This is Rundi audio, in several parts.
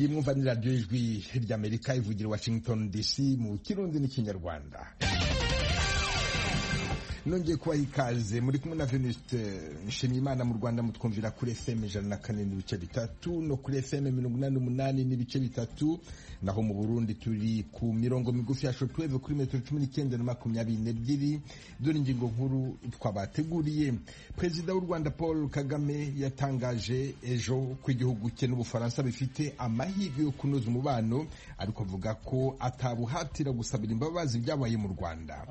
iyi mwumva ni radiyo ijwi ry'Amerika ivugira Washington DC mu Kirundi n'Ikinyarwanda. Nongeye kubaha ikaze muri kumwe na Venuste Nshimiyimana. Mu Rwanda mutwumvira kuri FM 104.3 no kuri FM 88.3, naho mu Burundi turi ku mirongo migufi ya shortwave kuri metero 19 na 22. Dore ingingo nkuru twabateguriye. Perezida w'u Rwanda Paul Kagame yatangaje ejo ko igihugu cye n'Ubufaransa bifite amahirwe yo kunoza umubano, ariko avuga ko atabuhatira gusabira imbabazi byabaye mu Rwanda.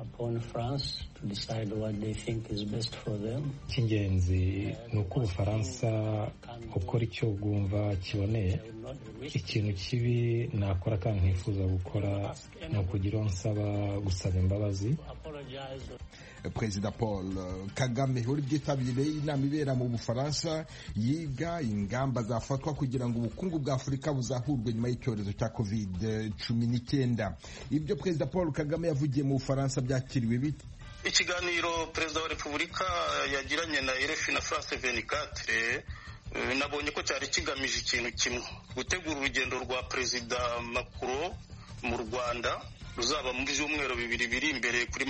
Icy'ingenzi ni uko Ubufaransa ukora icyo bwumva kiboneye. Ikintu kibi nakora kandi ntifuza gukora ni ukugira nsaba gusaba imbabazi. Perezida Paul Kagame uri byitabiriye inama ibera mu Bufaransa yiga ingamba zafatwa kugira ngo ubukungu bwa Afurika buzahurwe nyuma y'icyorezo cya COVID-19. Ibyo Perezida Paul Kagame yavugiye mu Bufaransa byakiriwe bite? Ikiganiro Perezida wa Repubulika yagiranye na RFI na France 24 nabonye ko cyari kigamije ikintu kimwe: gutegura urugendo rwa Perezida Macron mu Rwanda ruzaba mu byumweru bibiri biri imbere kuri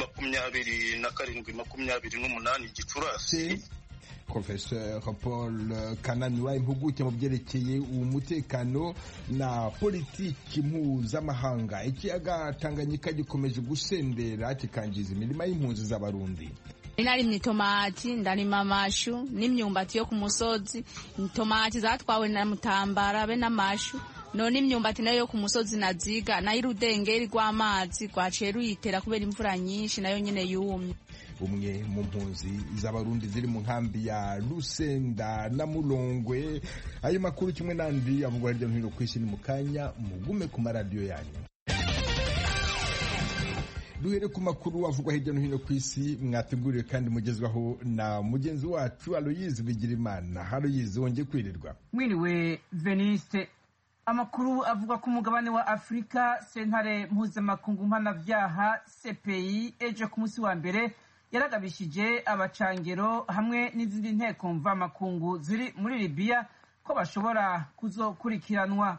27-28 Gicurasi. Professeur Paul Kananura, impuguke mu byerekeye umutekano na politiki mpuzamahanga. Ikiyaga Tanganyika gikomeje gusendera kikangiza imirima y'impunzi z'Abarundi. Narimye itomati, ndarima amashu n'imyumbati yo ku musozi. Itomati zatwawe na Mutambara be n'amashu, none imyumbati nayo yo ku musozi naziga nayo irudengeri rw'amazi rwaciye ruyitera kubera imvura nyinshi nayo nyene yumye. Umwe mu mpunzi z'Abarundi ziri mu nkambi ya Lusenda na Mulongwe. Ayo makuru kimwe n'andi avugwa hirya no hino ku isi ni mu kanya, mugume ku maradiyo yanyu. Duhere ku makuru avugwa hirya no hino ku isi mwateguriwe kandi mugezwaho na mugenzi wacu Aloyize Bigirimana. Aloyize, wongeye kwirirwa? Mwiriwe Veniste. Amakuru avuga ku mugabane wa Afrika, sentare mpuzamakungu mpanavyaha CPI ejo ku munsi wa mbere yaragabishije abacangero hamwe n'izindi nteko mvamakungu ziri muri Libya ko bashobora kuzokurikiranwa.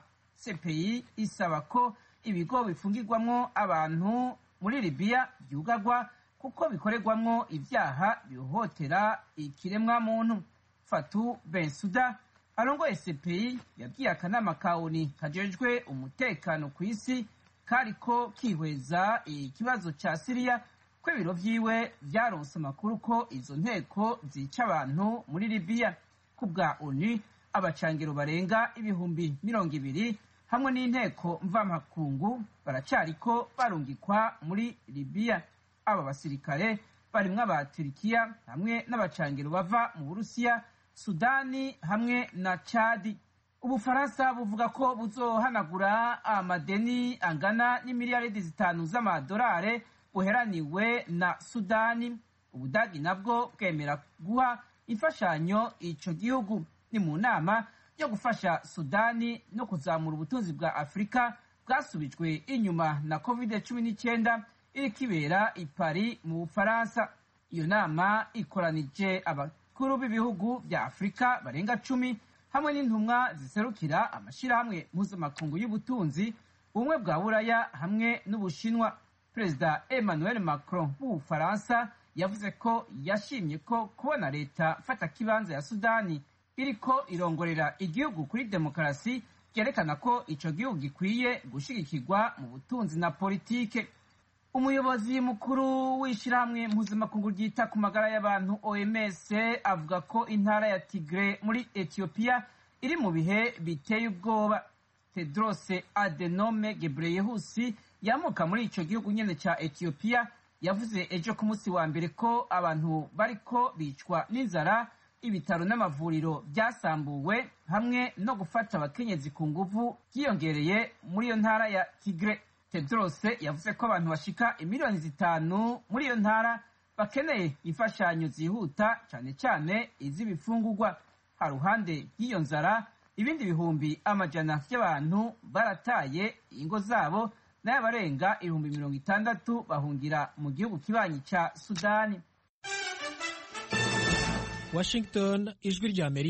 CPI isaba ko ibigo bifungirwamwo abantu muri Libya byugarwa kuko bikorerwamwo ivyaha bihohotera ikiremwa muntu. Fatou Bensouda arongoye CPI yabwiye akanama ka ONU kajejwe umutekano ku isi kariko kihweza ikibazo ca Syria ko ibiro vyiwe vyaronse amakuru ko izo nteko zica abantu muri Libya. Kubwa ONU, abacangero barenga ibihumbi 200 hamwe n'inteko mvamakungu baracariko barungikwa muri Libya. Aba basirikare barimwo aba Turkiya hamwe n'abacangero bava mu Burusiya, Sudani hamwe na Chad. Ubufaransa buvuga ko buzohanagura amadeni angana n'imiliyaridi 5 z'amadolari buheraniwe na Sudani. Ubudagi nabwo bwemera guha imfashanyo ico gihugu. Ni mu nama yo gufasha Sudani no kuzamura ubutunzi bwa Afrika bwasubijwe inyuma na COVID-19 iriko ibera i Paris mu Bufaransa. Iyo nama ikoranije abakuru b'ibihugu vya Afrika barenga 10 hamwe n'intumwa ziserukira amashirahamwe mpuzamakungu y'ubutunzi, ubumwe bwa Buraya hamwe n'Ubushinwa. Perezida Emmanuel Macron w'Ubufaransa yavuze ko yashimye ko kubona leta fata kibanza ya Sudani iriko irongorera igihugu kuri demokarasi byerekana ko ico gihugu gikwiye gushigikirwa mu butunzi na politike. Umuyobozi mukuru w'ishirahamwe mpuzamakungu ryita ku magara y'abantu OMS avuga ko intara ya Tigre muri Ethiopia iri mu bihe biteye ubwoba. Tedros Adhanom Ghebreyesus yamuka muri ico gihugu nyene ca Ethiopia yavuze ejo ku munsi wa mbere ko abantu bariko bicwa n'inzara, ibitaro n'amavuriro byasambuwe hamwe no gufata abakenyezi ku nguvu byiyongereye muri iyo ntara ya Tigre. Tedros yavuze ko abantu bashika imiliyoni 5 muri iyo ntara bakeneye imfashanyo zihuta, cyane cyane iz'ibifungurwa. Haruhande y'iyo nzara, ibindi bihumbi amajana by'abantu barataye ingo zabo n'abarenga 60,000 bahungira mu gihugu kibanyi ca Sudani. Washington, ijwi ry'Amerika.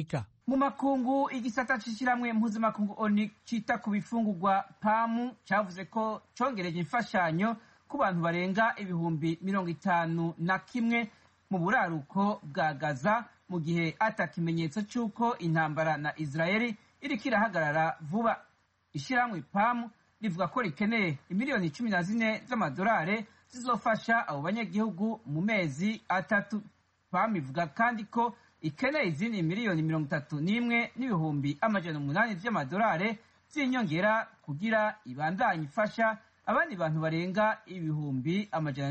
mu makungu igisata c'ishiramwe mpuzamakungu ONU cita ku bifungurwa PAM cavuze ko congereje imfashanyo ku bantu barenga ibihumbi 51 mu buraruko bwa Gaza mu gihe ata kimenyetso c'uko intambara na Israeli iriko irahagarara vuba. Ishiramwe PAM rivuga ko rikeneye imiliyoni 14 z'amadolari zizofasha abo banyagihugu mu mezi 3. PAM ivuga kandi ko ikeneye izindi miliyoni 31 n'ibihumbi 800 vy'amadolari z'inyongera kugira ibandanye ifasha abandi bantu barenga ibihumbi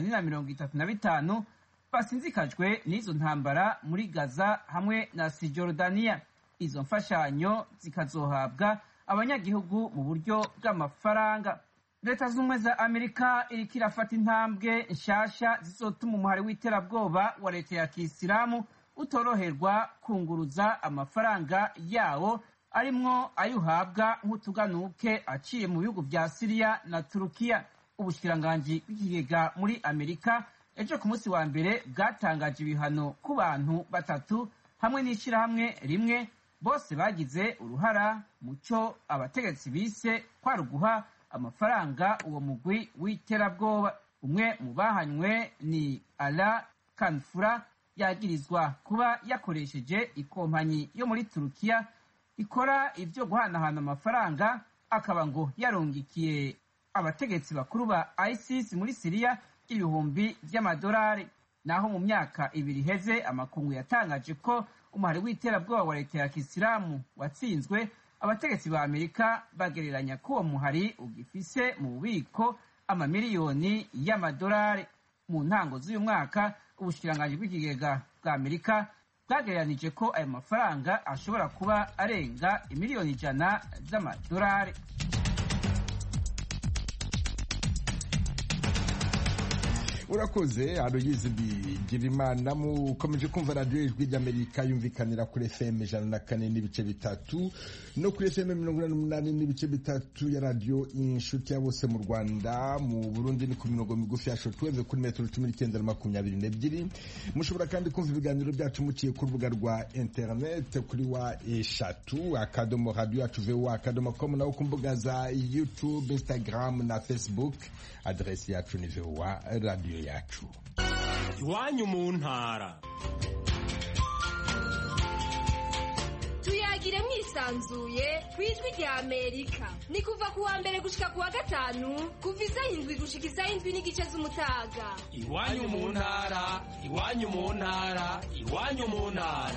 435 basinzikajwe n'izo ntambara muri Gaza hamwe na Cisjordania. Izo mfashanyo zikazohabwa abanyagihugu mu buryo bw'amafaranga. Leta z'Ubumwe za Amerika iriko irafata intambwe nshasha zizotuma umuhari w'iterabwoba wa leta ya Kisilamu utoroherwa kunguruza amafaranga yawo arimwo ayuhabwa nk'utuganuke aciye mu bihugu vya Syria na Turukiya. Ubushikiranganji bw'ikigega muri Amerika ejo ku munsi wa mbere bwatangaje ibihano ku bantu 3 hamwe n'ishirahamwe rimwe bose bagize uruhara muco abategetsi bise kwa ruguha amafaranga uwo mugwi w'iterabwoba. Umwe mu bahanywe ni Ala Kanfura yagirizwa kuba yakoresheje ikompanyi yo muri Turukiya ikora ivyo guhanahana amafaranga, akaba ngo yarongikiye abategetsi bakuru ba ISIS muri Syria ibihumbi vy'amadolari. Naho mu myaka 2 iheze amakungu yatangaje ko umuhari w'iterabwoba wa leta ya Kisilamu watsinzwe, abategetsi ba Amerika bagereranya ko uwo muhari ugifise mu bubiko amamiliyoni y'amadolari. Mu ntango z'uyu mwaka ubushikiranganji bw'ikigega bwa Amerika bwagereranije ko ayo mafaranga ashobora kuba arenga imiliyoni 100 z'amadolari. Urakoze Aloyizi Bigirimana. Mukomeje kumva radiyo ijwi ry'Amerika yumvikanira kuri FM 104.3 no kuri FM 88.3 ya radiyo inshuti ya bose mu Rwanda. Mu Burundi ni ku mirongo migufi ya shortwave kuri metero 19 na 22. Mushobora kandi kumva ibiganiro byacu muciye ku rubuga rwa internet kuri wa eshatu akadomo radio yacu voa.com naho ku mbuga za YouTube, Instagram na Facebook. Adresi yacu ni VOA radio yacu. Iwanyu mu ntara. Tuyagire mwisanzuye kwijwi rya Amerika. Ni kuva kuwa mbere gushika kuwa gatanu, kuva isaha 7 gushika isaha 7 n'igice z'umutaga. Iwanyu mu ntara, iwanyu mu ntara, iwanyu mu ntara.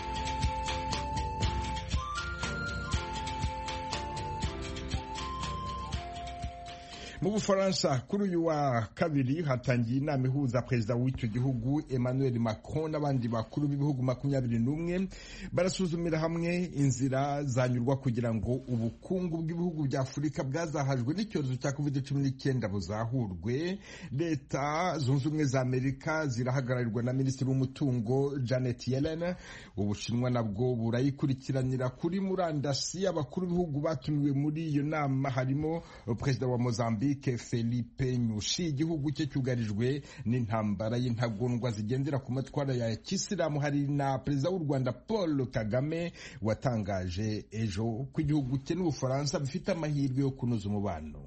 Mu Bufaransa kuri uyu wa kabiri hatangiye inama ihuza perezida w'icyo gihugu Emmanuel Macron n'abandi bakuru b'ibihugu 21 barasuzumira hamwe inzira zanyurwa kugira ngo ubukungu bw'ibihugu bya Afurika bwazahajwe n'icyorezo cya COVID-19 buzahurwe. Leta zunze ubumwe za Amerika zirahagararirwa na minisitiri w'umutungo Janet Yellen. Ubushinwa nabwo burayikurikiranira kuri murandasi. Abakuru b'ibihugu batumiwe muri iyo nama harimo perezida wa Mozambique Felipe Nyusi. Igihugu cye cyugarijwe n'intambara y'intagondwa zigendera ku matwara ya Kisilamu. Hari na perezida w'u Rwanda Paul Kagame watangaje ejo ko igihugu cye n'Ubufaransa bifite amahirwe yo kunoza umubano.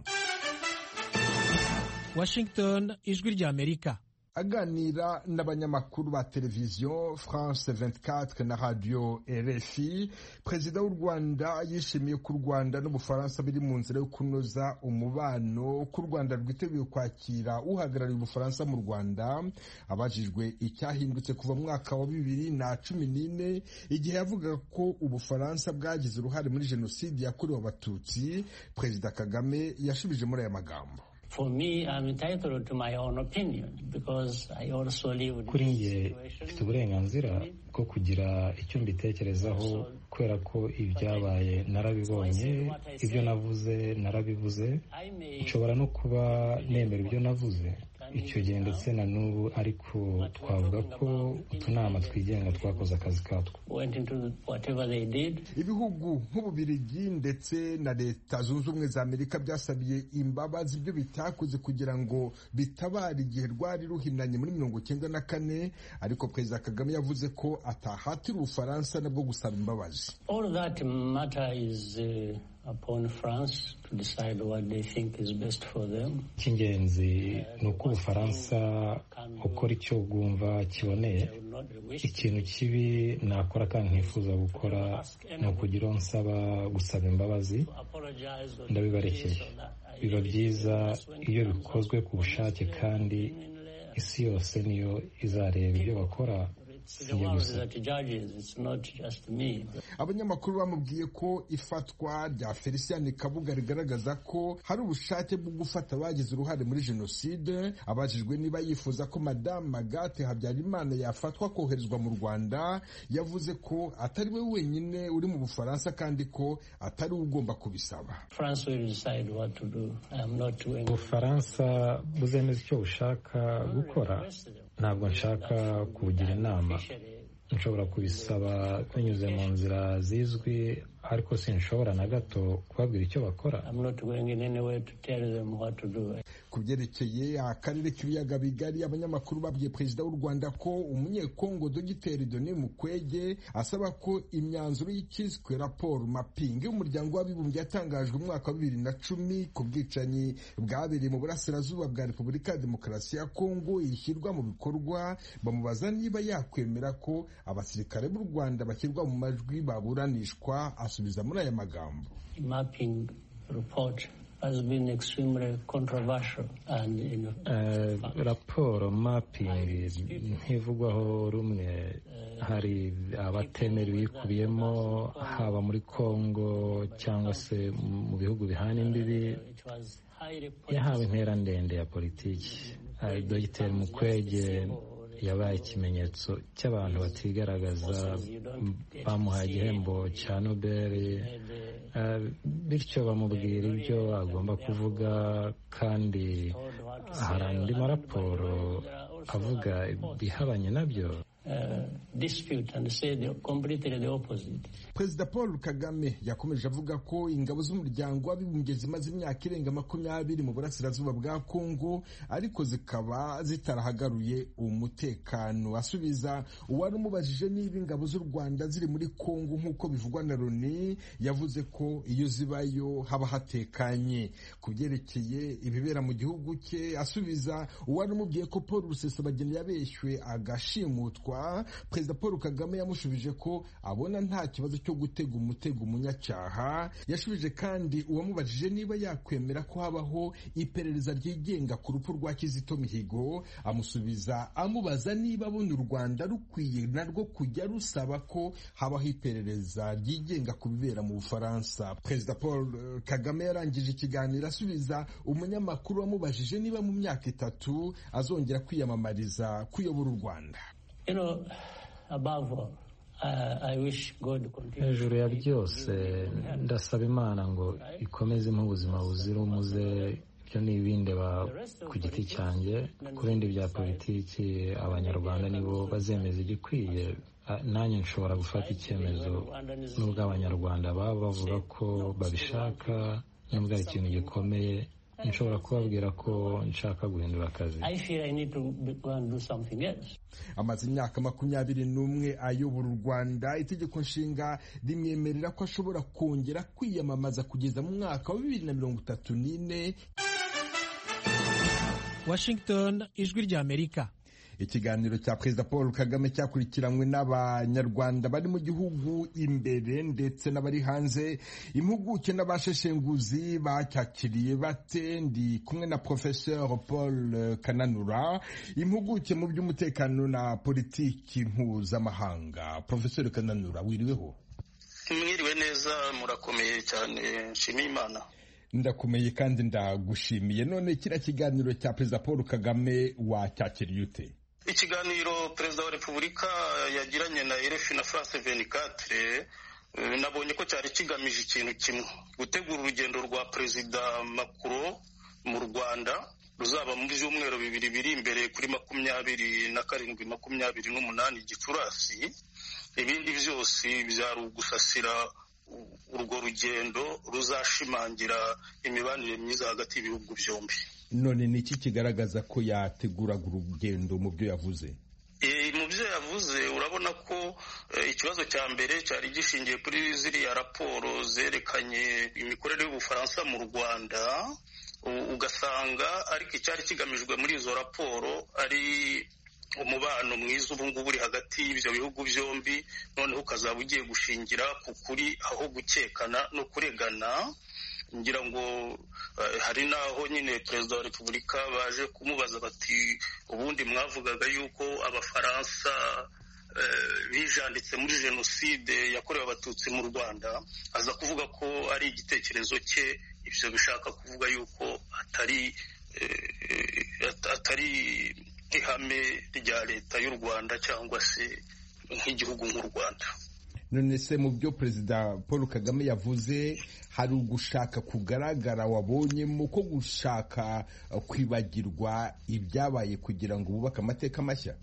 Washington, ijwi rya Amerika. Aganira n'abanyamakuru ba televiziyo France 24 na radio RFI, perezida w'u Rwanda yishimiye ko u Rwanda n'Ubufaransa biri mu nzira yo kunoza umubano, ko u Rwanda rwiteguye kwakira uhagarariye Ubufaransa mu Rwanda. Abajijwe icyahindutse kuva mu mwaka wa 2014 igihe yavuga ko Ubufaransa bwagize uruhare muri jenoside yakorewe Abatutsi, perezida Kagame yashubije muri aya magambo. For me, I'm entitled to my own opinion because I also live. Kuri njye mfite uburenganzira bwo kugira icyo mbitekerezaho kubera ko ibyabaye narabibonye, ibyo navuze narabivuze, nshobora no kuba nemera ibyo navuze, icyo gihe ndetse na n'ubu, ariko twavuga ko utunama twigenga twakoze akazi katwo. Ibihugu nk'Ububiligi ndetse na Leta Zunze Ubumwe za Amerika byasabiye imbabazi ibyo bitakoze kugira ngo bitabare igihe rwari ruhinanye muri 1994, ariko Perezida Kagame yavuze ko atahatira Ubufaransa nabwo gusaba imbabazi. All that matter is upon France to decide what they think is best for them. Icy'ingenzi ni uko Ubufaransa ukora icyo bwumva kiboneye. Ikintu kibi nakora kandi ntifuza gukora ni ukugira nsaba gusaba imbabazi, ndabibarekeye. Biba byiza iyo bikozwe ku bushake kandi isi yose niyo izareba ibyo bakora. Abanyamakuru bamubwiye ko ifatwa rya Felicien Kabuga rigaragaza ko hari ubushake bwo gufata abagize uruhare muri jenoside. Abajijwe niba yifuza ko Madame Agathe Habyarimana yafatwa koherezwa mu Rwanda, yavuze ko atari we wenyine uri mu Bufaransa kandi ko atari ugomba kubisaba. Ubufaransa buzemeza icyo bushaka gukora, ntabwo nshaka kugira inama. Nshobora kubisaba binyuze mu nzira zizwi, ariko sinshobora na gato kubabwira icyo bakora. Ku byerekeye akarere k'ibiyaga bigari, abanyamakuru babwiye Perezida w'u Rwanda ko umunyekongo Dogiteri Denis Mukwege asaba ko imyanzuro y'ikiswe raporo mapping y'umuryango w'abibumbye yatangajwe mu mwaka wa 2010 ku bwicanyi bwabereye mu burasirazuba bwa Repubulika ya Demokarasi ya Kongo ishyirwa mu bikorwa. Bamubaza niba yakwemera ko abasirikare b'u Rwanda bashyirwa mu majwi baburanishwa. Asubiza muri aya magambo: Mapping report has been extremely controversial and raporo mapping ntivugwaho rumwe. Hari abatemera ibikubiyemo, haba muri Kongo cyangwa se mu bihugu bihana imbibi. Yahawe intera ndende ya politiki. Dogiteri Mukwege yabaye ikimenyetso cy'abantu batigaragaza, bamuhaye igihembo cya Nobel, bityo bamubwira ibyo agomba kuvuga, kandi hari andi maraporo avuga ibihabanye nabyo. Perezida Paul Kagame yakomeje avuga ko ingabo z'umuryango w'abibumbye zimaze imyaka irenga 20 mu burasirazuba bwa Kongo, ariko zikaba zitarahagaruye umutekano. Asubiza uwari umubajije niba ingabo z'u Rwanda ziri muri Kongo nk'uko bivugwa na Loni, yavuze ko iyo zibayo haba hatekanye. Ku byerekeye ibibera mu gihugu cye, asubiza uwari umubwiye ko Paul Rusesabagina yabeshywe agashimutwa, Perezida Paul Kagame yamushubije ko abona nta kibazo cyo gutega umutego umunyacyaha. Yashubije kandi uwamubajije niba yakwemera ko habaho iperereza ryigenga ku rupfu rwa Kizito Mihigo, amusubiza amubaza niba abona u Rwanda rukwiye narwo kujya rusaba ko habaho iperereza ryigenga ku bibera mu Bufaransa. Perezida Paul Kagame yarangije ikiganiro asubiza umunyamakuru wamubajije niba mu myaka 3 azongera kwiyamamariza kuyobora u Rwanda. Above all, I wish God continue. Hejuru ya byose ndasaba Imana ngo ikomeze mu buzima buzira umuze. Ibyo ni ibindeba ku giti cyanjye. Ku bindi bya politiki, abanyarwanda nibo bazemeza igikwiye. Nanjye nshobora gufata icyemezo nubwo abanyarwanda baba bavuga ko babishaka, nubwo ari ikintu gikomeye. Nshobora kubabwira ko nshaka guhindura akazi. Amaze imyaka 21 ayobora u Rwanda. Itegeko nshinga rimwemerera ko ashobora kongera kwiyamamaza kugeza mu mwaka wa 2034. Washington, Ijwi ry'Amerika. Ikiganiro cya Perezida Paul Kagame cyakurikiranywe n'abanyarwanda bari mu gihugu imbere ndetse n'abari hanze. Impuguke n'abasheshenguzi bacyakiriye bate? Ndi kumwe na Professeur Paul Kananura, impuguke mu by'umutekano na politiki mpuzamahanga. Professeur Kananura, wiriweho? Mwiriwe neza, murakomeye cyane, nshimiye Imana. Ndakomeye kandi ndagushimiye. None kira kiganiro cya Perezida Paul Kagame wacyakiriye ute? Ikiganiro Perezida wa Repubulika yagiranye na RFI na France 24 nabonye ko cyari kigamije ikintu kimwe: gutegura urugendo rwa Perezida Macron mu Rwanda ruzaba mu byumweru bibiri biri imbere kuri 27-28 Gicurasi. Ibindi byose byari ugusasira urwo rugendo ruzashimangira imibanire myiza hagati y'ibihugu byombi. None ni iki kigaragaza ko yateguraga urugendo mu byo yavuze? Mu byo yavuze urabona ko ikibazo cya mbere cyari gishingiye kuri ziriya raporo zerekanye imikorere y'Ubufaransa mu Rwanda, ugasanga ariko icyari kigamijwe muri izo raporo ari umubano mwiza ubu ngubu uri hagati y'ibyo bihugu byombi, noneho ukazaba ugiye gushingira ku kuri aho gukekana no kuregana. Ngira ngo hari naho nyine Perezida wa Repubulika baje kumubaza bati ubundi mwavugaga yuko Abafaransa bijanditse muri jenoside yakorewe Abatutsi mu Rwanda, aza kuvuga ko ari igitekerezo cye. Ibyo bishaka kuvuga yuko atari ihame rya leta y'u Rwanda cyangwa se nk'igihugu nk'u Rwanda. None se mu byo Perezida Paul Kagame yavuze hari ugushaka kugaragara wabonyemo ko gushaka kwibagirwa ibyabaye kugira ngo bubake amateka mashya?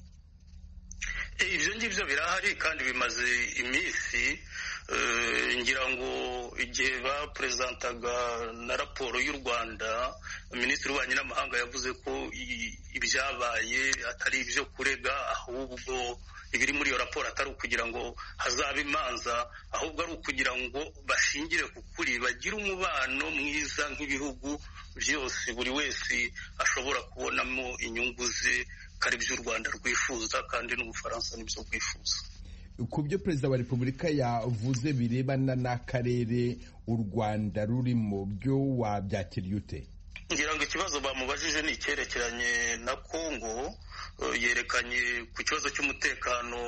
Ibyo ngibyo birahari kandi bimaze iminsi. Ngira ngo igihe bapresentantaga na raporo y'u Rwanda, Minisitiri w'Ububanyi n'Amahanga yavuze ko ibyabaye atari ibyo kurega, ahubwo ibiri muri iyo raporo atari ukugira ngo hazabe imanza, ahubwo ari ukugira ngo bashingire ku kuri, bagire umubano mwiza nk'ibihugu byose, buri wese ashobora kubonamo inyungu ze, kari by'u Rwanda rwifuza kandi n'Ubufaransa nibyo bwifuza. Ku byo Perezida wa Repubulika yavuze birebana n'akarere u Rwanda rurimo, byo wabyakiriye ute? Ngira ngo ikibazo bamubajije ni icyerekeranye na Kongo. Yerekanye ku kibazo cy'umutekano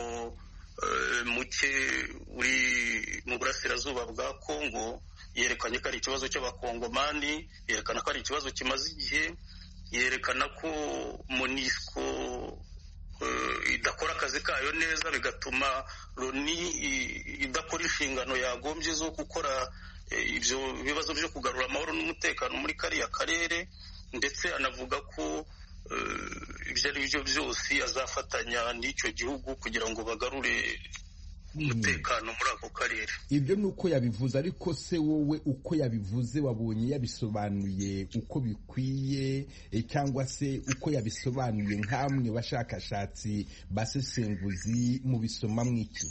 muke uri mu burasirazuba bwa Kongo, yerekanye ko ari ikibazo cy'Abakongomani, yerekana ko ari ikibazo kimaze igihe, yerekana ko MONUSCO idakora akazi kayo neza, bigatuma Loni idakora inshingano yagombye zo gukora ibyo bibazo byo kugarura amahoro n'umutekano muri kariya karere, ndetse anavuga ko ibyo ari byo byose azafatanya n'icyo gihugu kugira ngo bagarure umutekano muri ako karere. Ibyo ni uko yabivuze, ariko se wowe uko yabivuze wabonye yabisobanuye uko bikwiye, cyangwa se uko yabisobanuye nk'amwe bashakashatsi basesenguzi mu bisoma mwiki?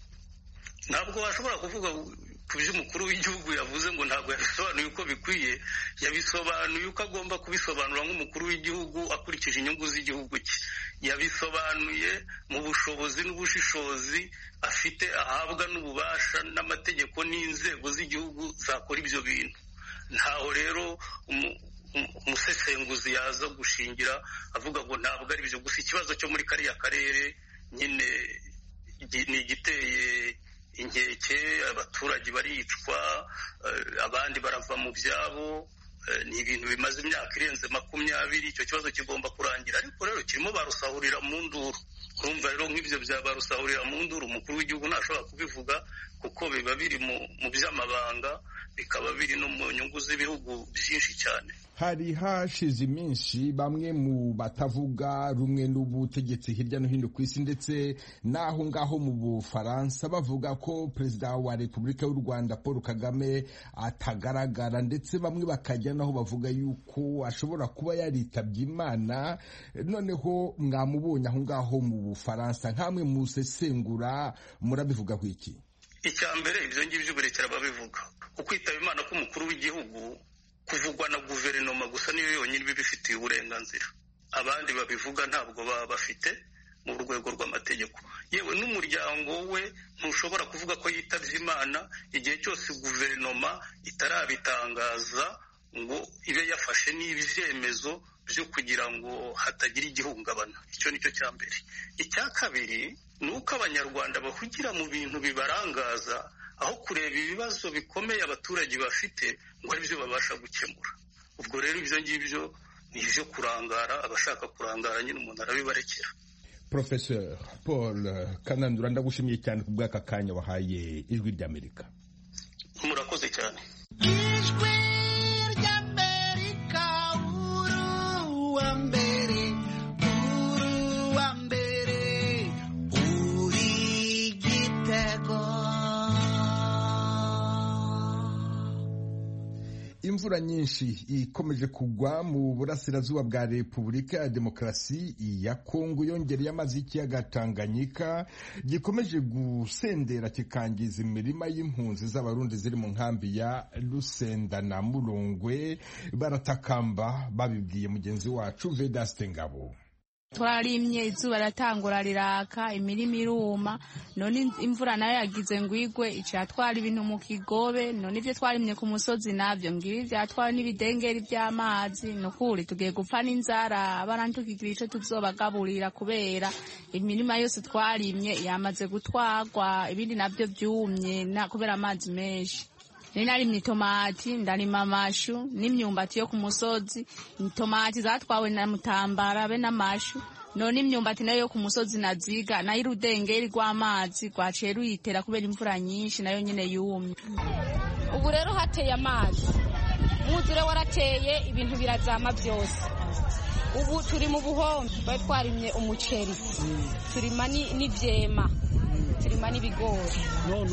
Ntabwo washobora kuvuga ku byo umukuru w'igihugu yavuze ngo ntabwo yabisobanuye uko bikwiye. Yabisobanuye uko agomba kubisobanura nk'umukuru w'igihugu akurikije inyungu z'igihugu cye. Yabisobanuye mu bushobozi n'ubushishozi afite, ahabwa n'ububasha n'amategeko n'inzego z'igihugu zakora ibyo bintu. Ntaho rero umusesenguzi yaza gushingira avuga ngo ntabwo ari byo gusa. Ikibazo cyo muri kariya karere nyine ni igiteye inkeke, abaturage baricwa, abandi barava mu byabo, ni ibintu bimaze imyaka irenze 20. Icyo kibazo kigomba kurangira, ariko rero kirimo barusahurira mu nduru. Urumva rero nk'ibyo bya barusahurira mu nduru umukuru w'igihugu ntashobora kubivuga, kuko biba biri mu by'amabanga, bikaba biri no mu nyungu z'ibihugu byinshi cyane. Hari hashize iminsi bamwe mu batavuga rumwe n'ubutegetsi hirya no hino ku isi ndetse n'aho ngaho mu Bufaransa bavuga ko Perezida wa Repubulika y'u Rwanda Paul Kagame atagaragara, ndetse bamwe bakajya naho bavuga yuko ashobora kuba yaritabye Imana. Noneho mwamubonye aho ngaho mu Bufaransa, nkamwe musesengura murabivuga ku iki? Icya mbere ibyo ngibyo birekera babivuga. Ukwitaba Imana k'umukuru w'igihugu kuvugwa na guverinoma gusa niyo yonyine bibifitiye uburenganzira. Abandi babivuga ntabwo baba bafite mu rwego rw'amategeko. Yewe n'umuryango we ntushobora kuvuga ko yitabye Imana igihe cyose guverinoma itarabitangaza ngo ibe yafashe n'ibyemezo byo kugira ngo hatagira igihungabana. Icyo nicyo cya mbere. Icya kabiri ni uko Abanyarwanda bahugira mu bintu bibarangaza, aho kureba ibibazo bikomeye abaturage bafite ngo ari byo babasha gukemura. Ubwo rero ibyo ngibyo ni ibyo kurangara, abashaka kurangara nyine umuntu arabibarekera. Professor Paul Kananura, ndagushimiye cyane ku bw'aka kanya wahaye Ijwi ry'Amerika. Murakoze cyane. Ijwi ry'Amerika, uruwa imvura nyinshi ikomeje kugwa mu burasirazuba bwa Repubulika ya Demokarasi ya Kongo yongereye amazi y'ikiyaga Tanganyika gikomeje gusendera kikangiza imirima y'impunzi z'abarundi ziri mu nkambi ya Lusenda na Mulongwe. Baratakamba babibwiye mugenzi wacu Vedaste Ngabo. Twarimye izuba ratangura riraka imirima iruma none imvura nayo yagize ngwigwe ica twara ibintu mu kigobe none ivyo twarimye ku musozi navyo ngibi vyatwara n'ibidengeri vy'amazi nukuri tugiye gupfa n'inzara barantukigira ico tuzobagaburira kubera imirima yose twarimye yamaze gutwarwa ibindi navyo vyumye kubera amazi menshi. Narimye itomati ndarima amashu n'imyumbati yo ku musozi. Itomati zatwawe na Mutambara be n'amashu none imyumbati nayo yo ku musozi naziga nayo irudengeri rw'amazi rwaciye ruyitera kubera imvura nyinshi nayo nyene yumye. Ubu rero hateye amazi umwuzure warateye ibintu birazama byose. Ubu turi mu buhombe bari twarimye umuceri turima n'ivyema turima n'ibigori none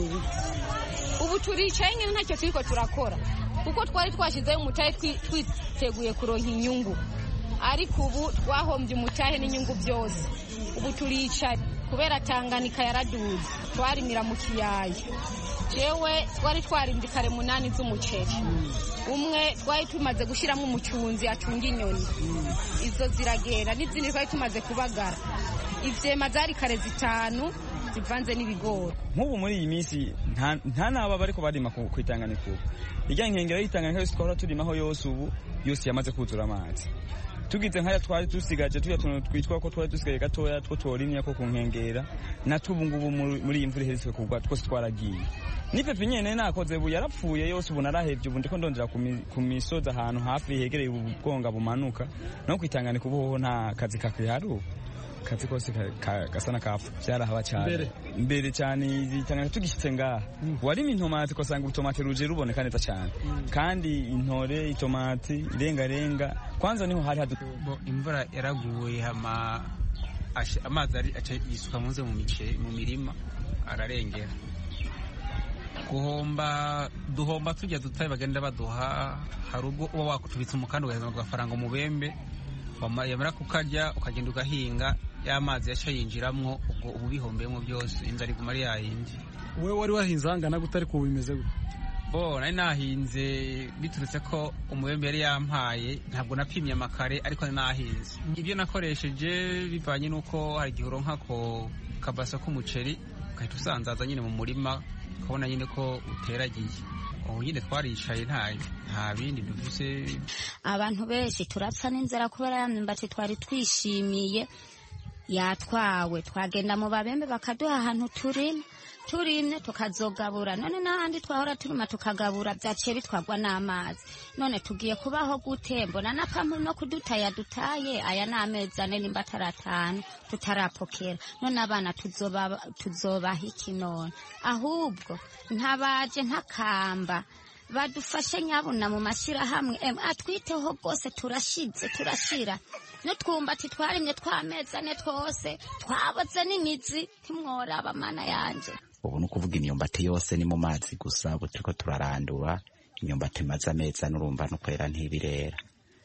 ubu turicaye nyine ntacyo turiko turakora kuko twari twashizeyo umutahe twiteguye kuronka inyungu ariko ubu twahombye umutahe n'inyungu byose. Ubu turicaye kubera Tanganyika yaraduze twarimira mu kiyaya. Jewe twari twarimye kare 8 z'umuceri umwe twari tumaze gushiramo umucunzi acunga inyoni izo ziragera n'izindi twari tumaze kubagara ivyema zari kare 5 zivanze n'ibigori. Nk'ubu muri iyi minsi nta naba bariko barima kwitanganyika irya nkengera y'itanganyika yose twahora turimaho yose ubu yose yamaze kuzura amazi. Tugize nkaya twari dusigaje tuya tuntu twitwa ko twari dusigaye gatoya two torimya ko ku nkengera natubu ngubu muri iyi mvura iherutswe kugwa twose twaragiye. N'ipepe nyene nakoze bu yarapfuye yose ubu narahevye ubu ndiko ndondera ku misozi ahantu hafi hegereye ububwonga bumanuka no kwitanganyika ubu nta kazi kakihari kazi kose gasana kafu byarahaba cyane mbere cyane izitangana tugishitse ngaha warimo intomati kosanga utomate ruje ruboneka neza cyane kandi intore itomati irenga kwanza niho hari imvura yaraguye amazi aca yisuka munze mu mirima ararengera duhomba tujya dutaye bagenda baduha hari ubwo uba wakutubitsa umukanda ugaheza agafaranga umubembe yamara kukarya ukagenda ugahinga y'amazi yaca yinjiramwo ubwo ubu bihombeyemo byose inzara iguma ari yayindi. Wewe wari wahinze hangana gutari ko bimeze gute? Nari nahinze biturutse ko umubembe yari yampaye ntabwo napimye amakare ariko nahinze ibyo nakoresheje bivanye nuko hari igihe uronka ko kabasa k'umuceri ugahita usanzaza nyine mu murima ukabona nyine ko uteragiye. Ubu nyine twaricaye nta bindi dufise. Abantu benshi turapfa n'inzara kubera ya myumbati twari twishimiye yatwawe twagenda mu babembe bakaduha ahantu turimye tukazogabura none n'ahandi twahora turima tukagabura byaciye bitwagwa n'amazi none tugiye kubaho gute mbona na pampu no kudutaya dutaye aya n'amezi 4 nimba 5 tutarapokera none abana tuzobaha iki none ahubwo ntabaje ntakamba badufashe nyabuna mu mashirahamwe atwiteho rwose turashira n'utwumbati twarimye tw'amezi 4 twose twaboze n'imizi ntimworaba mana yanje. Ubu nukuvuga imyumbati yose ni mu mazi gusa ubu turiko turarandura imyumbati maze amezi n'urumva no kwera ntibirera.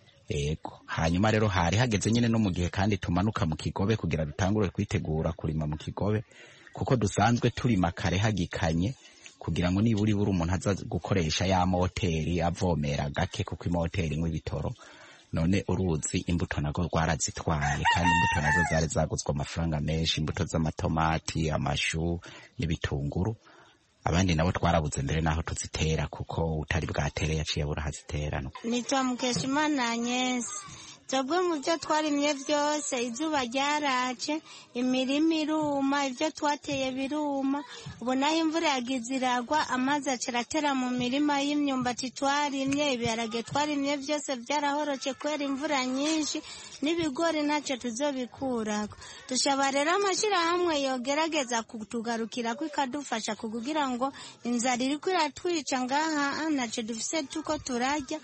Ego hanyuma rero hari hageze nyine no mu gihe kandi tumanuka mu kigobe kugira dutangure kwitegura kurima mu kigobe kuko dusanzwe turima kare hagikanye kugira ngo niburi umuntu aza gukoresha ya moteri avomera gake kuko imoteri nk'ibitoro none uruzi imbuto nago rwarazitwaye kandi imbuto nazo zari zaguzwe amafaranga menshi imbuto z'amatomati amashu n'ibitunguru abandi nabo twarabuze mbere naho tuzitera kuko utari bwatere yaciye burahazitera. Nitwa Mukeshimana Agnes. Twebwe mu byo twarimye byose izuba ryarace imirima iruma ibyo twateye biruma ubu naho imvura yagize iragwa amazi aciratera mu mirima y'imyumbati twarimye ibiharage twarimye byose byarahoroce kwera imvura nyinshi n'ibigori ntacyo tuzobikurako. Dushaba rero amashirahamwe yogerageza kutugarukira ko ikadufasha kugira ngo inzara iriko iratwica ngaha ntacyo dufise tuko turajya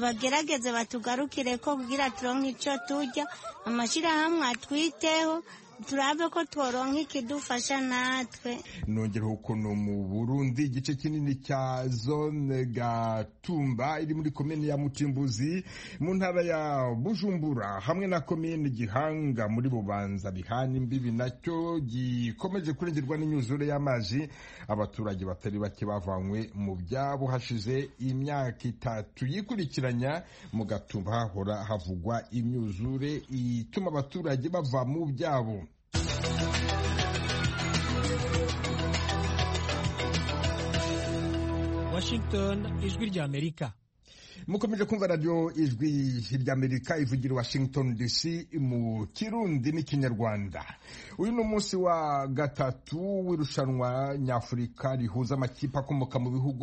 nibagerageze batugarukire ko kugira turonke icyo turya amashirahamwe atwiteho turabe ko tworonka ikidufasha natwe. Nongereho ko no mu Burundi igice kinini cya zone Gatumba iri muri komine ya Mutimbuzi mu ntara ya Bujumbura hamwe na komine Gihanga muri Bubanza bihana imbibi nacyo gikomeje kurengerwa n'inyuzure y'amazi. Abaturage batari bake bavanywe mu byabo hashize imyaka 3 yikurikiranya. Mu Gatumba hahora havugwa imyuzure ituma abaturage bava mu byabo. Washington, ijwi ry'Amerika. Mukomeje kumva radio ijwi ry'Amerika ivugira Washington DC mu Kirundi n'Ikinyarwanda. Uyu ni umunsi wa gatatu w'irushanwa nyafurika rihuza amakipe akomoka mu bihugu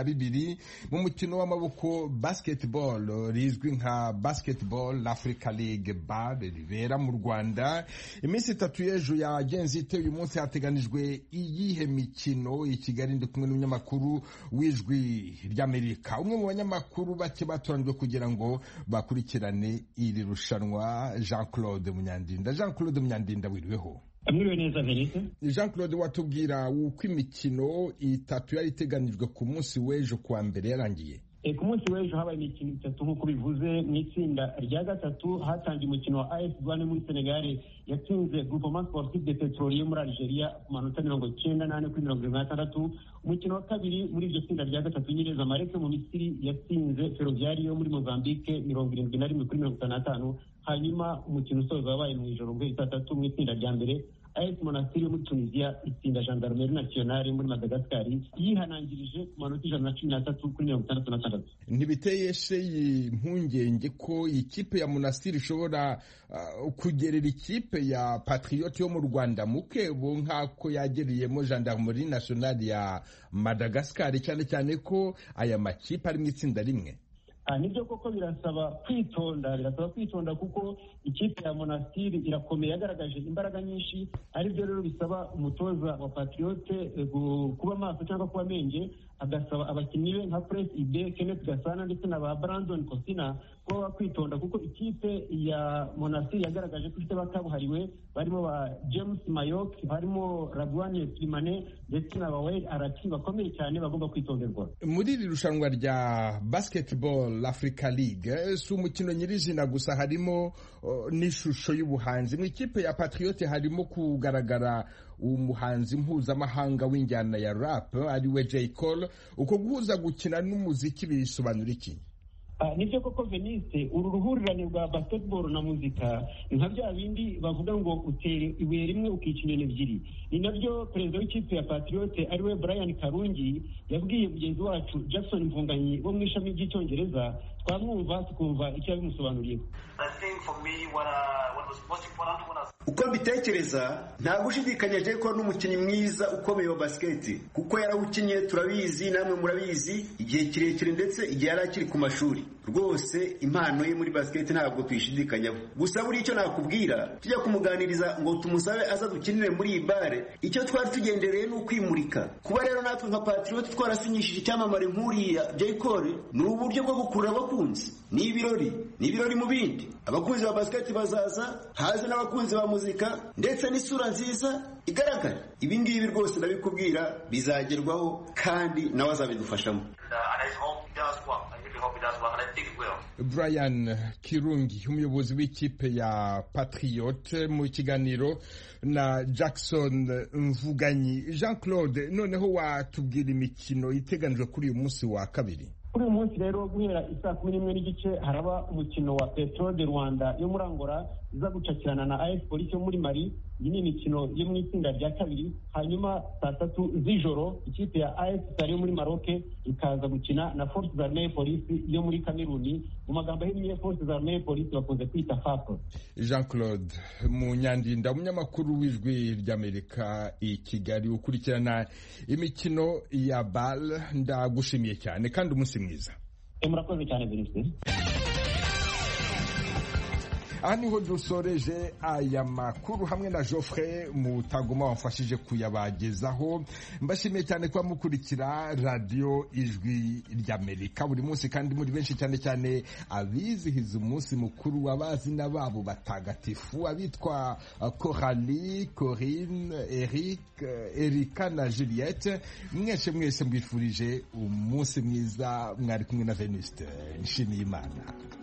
12 mu mukino w'amaboko basketball rizwi nka Basketball Africa League BAL ribera mu Rwanda. Iminsi 3 y'ejo yagenze ite uyu munsi hateganijwe iyihe mikino? I Kigali ndi kumwe n'umunyamakuru w'ijwi ry'Amerika. Umwe mu banyamakuru bake batoranijwe kugira ngo bakurikirane iri rushanwa, Jean-Claude Munyandinda. Jean-Claude Munyandinda, wiriweho? Amiriwe neza Venise. Jean-Claude, watubwira uko imikino 3 yari iteganijwe ku munsi w'ejo kuwa mbere yarangiye? Ku munsi w'ejo habaye imikino 3 nk'uko bivuze. Mu itsinda rya gatatu hatangiye umukino wa AS Douane muri Senegal yatsinze Groupement Sportif de Petrolier muri Algeria ku manota 98 kuri 76. Umukino wa kabiri muri iryo tsinda rya gatatu Nyereza Mareke mu Misiri yatsinze Ferroviario muri Mozambique 71 kuri 55. Hanyuma umukino usoza wabaye mu ijoro bwe 3 mu itsinda rya mbere AS Monastir muri Tunisia itsinda Gendarmerie Nationale muri Madagascar yihanangirije ku manota 113 kuri 66. Ntibiteye impungenge ko ikipe ya Monastir ishobora kugerera ikipe ya Patriot yo mu Rwanda mukebo nk'ako yageriyemo Gendarmerie Nationale ya Madagascar, cyane cyane ko aya makipe ari mu itsinda rimwe? Nibyo koko birasaba kwitonda kuko ikipe ya Monastir irakomeye, yagaragaje imbaraga nyinshi, ari byo rero bisaba umutoza wa Patriote kuba maso cyangwa kuba menge, agasaba abakinnyi be nka Prince Ibe, Kenneth Gasana ndetse na ba Brandon Cosina kuba kwitonda kuko ikipe ya Monastir yagaragaje ko ifite bakabuhariwe barimo ba James Mayok, barimo Radwane Slimane ndetse na Bawe Araki bakomeye cyane bagomba kwitonderwa. Muri iri rushanwa rya Basketball Africa League si umukino nyirizina gusa, harimo n'ishusho y'ubuhanzi. Mu ikipe ya Patriote harimo kugaragara umuhanzi mpuzamahanga w'injyana ya rap ariwe J. Cole. Uko guhuza gukina n'umuziki bisobanura iki? Nibyo koko Venise, uru ruhurirane rwa basketball na muzika nka bya bindi bavuga ngo utere ibuye rimwe ukica inyoni ebyiri. Ni nabyo perezida w'ikipe ya Patriote ariwe Brian Karungi yabwiye mugenzi wacu Jackson Mvunganyi wo mu ishami ry'icyongereza. Twamwumva tukumva icyo yabimusobanuriye. Uko mbitekereza nta gushidikanyaje ko n'umukinnyi mwiza ukomeye wa basket kuko yarawukinnye, turabizi namwe murabizi, igihe kirekire ndetse igihe yari akiri ku mashuri. Rwose impano ye muri basket ntabwo tuyishidikanyaho. Gusa buri icyo nakubwira tujya kumuganiriza ngo tumusabe aza dukinire muri iyi bare, icyo twari tugendereye ni ukwimurika. Kuba rero natwe nka Patriot twarasinyishije icyamamare nk'uriya J. Cole ni uburyo bwo gukurura abakunzi. Ni ibirori mu bindi. Abakunzi ba basket bazaza, haze n'abakunzi ba muzika ndetse n'isura nziza igaragara. Ibi ngibi rwose ndabikubwira bizagerwaho kandi nawe azabidufashamo. Brian Kirungi, umuyobozi w'ikipe ya Patriote, mu kiganiro na Jackson Mvuganyi. Jean-Claude, noneho watubwira imikino iteganijwe kuri uyu munsi wa kabiri? Kuri uyu munsi rero guhera 11:30 haraba umukino wa Petro de Rwanda yo muri Angola iza gucakirana na AS Police yo muri Mali. Iyi ni imikino yo mu itsinda rya kabiri. Hanyuma 3 z'ijoro ikipe ya AS Sali yo muri Maroc ikaza gukina na Forces Armées Police yo muri Cameroon. Mu magambo ahinnye Forces Armées Police bakunze kwita FAP. Jean-Claude Munyandinda, umunyamakuru w'ijwi ry'Amerika i Kigali, ukurikirana imikino ya BAL. Ndagushimiye cyane kandi umunsi mwiza. Murakoze cyane Venise. aha niho dusoreje aya makuru hamwe na Geoffrey Mutagoma wamfashije kuyabagezaho. Mbashimiye cyane kuba mukurikira radio Ijwi ry'Amerika buri munsi, kandi muri benshi cyane cyane abizihiza umunsi mukuru w'abazina babo batagatifu, abitwa Coralie, Corinne, Eric, Erika na Juliette. Mwese mbifurije umunsi mwiza. Mwari kumwe na Venuste Nshimiyimana.